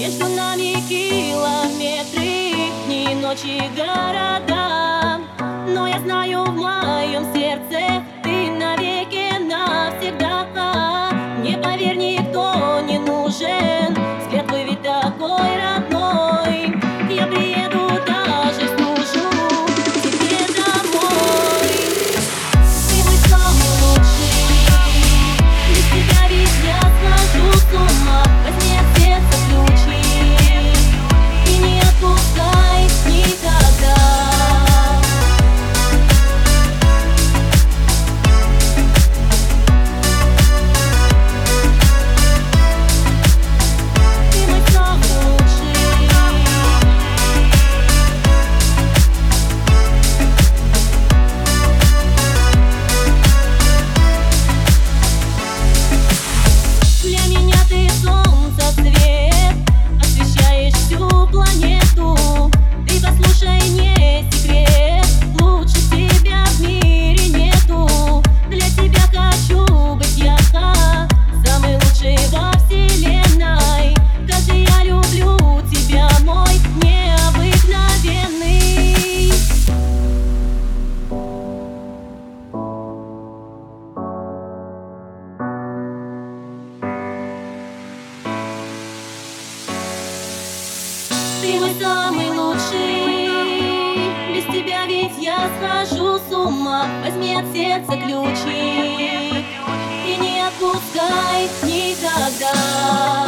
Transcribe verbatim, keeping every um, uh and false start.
Между нами километры, дни, ночи, города. Но я знаю, в моем сердце ты навеки, навсегда. Мне, поверь, никто не нужен, взгляд твой ведь такой родной. Я приеду даже в стужу к тебе домой. Ты мой самый лучший, без тебя ведь я схожу с ума. Возьми от сердца ключи и не отпускай никогда. Ты мой самый лучший, без тебя ведь я схожу с ума. Возьми от сердца ключи и не отпускай никогда.